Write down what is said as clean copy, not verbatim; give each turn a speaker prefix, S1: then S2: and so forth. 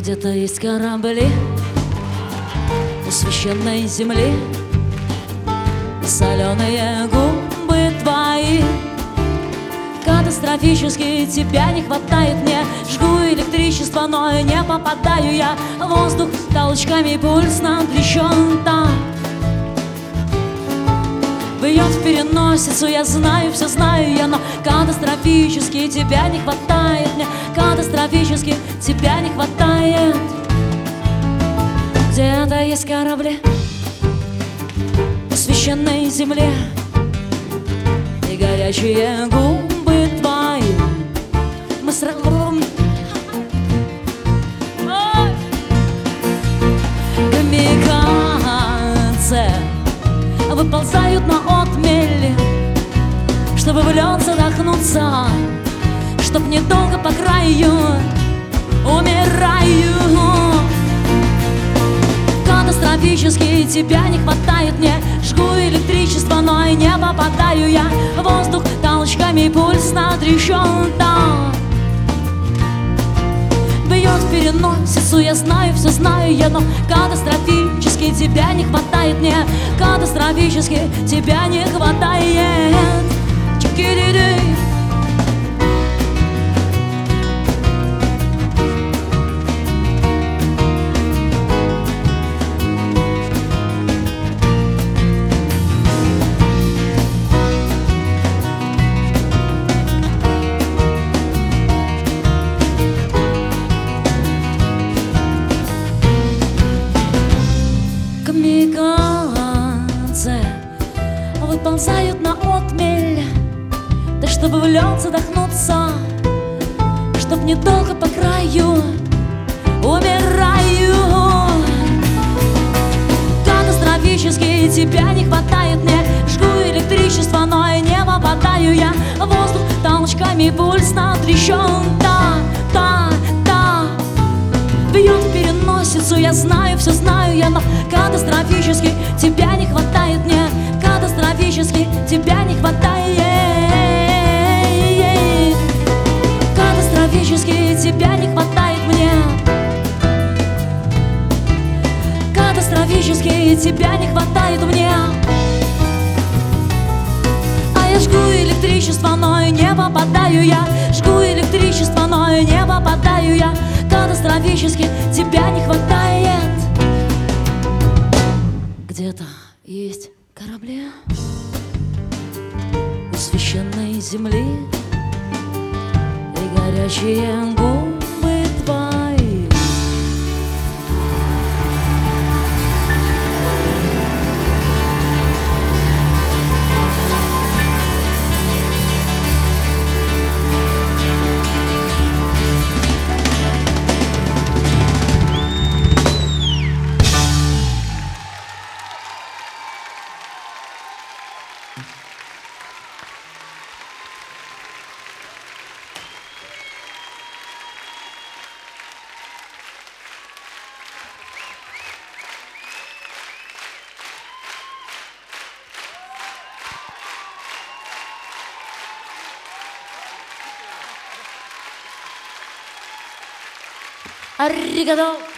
S1: Где-то есть корабли у священной земли, соленые губы твои. Катастрофически тебя не хватает мне. Жгу электричество, но не попадаю я. Воздух толчками, пульс напряжен так. Бьет в переносицу, я знаю, все знаю я, но катастрофически тебя не хватает мне. Катастрофически тебя не хватает. Где-то есть корабли у священной земле, и горячие губы твои. Мы сразу камикадзе выползают на отмели, чтобы в лед задохнуться, чтоб недолго по краю умираю. Катастрофически тебя не хватает мне. Жгу электричество, но и не попадаю я. Воздух толчками, пульс натрещен так. Бьет в переносицу, я знаю, все знаю я, но катастрофически тебя не хватает мне. Катастрофически тебя не хватает. Чики-ди-ди. Камикадзе выползают на отмель, да чтобы в лед задохнуться, чтоб недолго по краю умираю. Катастрофически тебя не хватает мне. Жгу электричество, но и не попадаю я. Воздух толчками, пульс натрещен та. Бьет в переносицу, я знаю, все знаю я, но катастрофически тебя не хватает мне. Катастрофически тебя не хватает. Катастрофически тебя не хватает мне. Катастрофически тебя не хватает мне. А я жгу электричество, но и не попадаю я. Жгу электричество, но и не попадаю я. Катастрофически тебя не хватает. Где-то есть корабли у священной земли, и горячие губы твои. Аригато!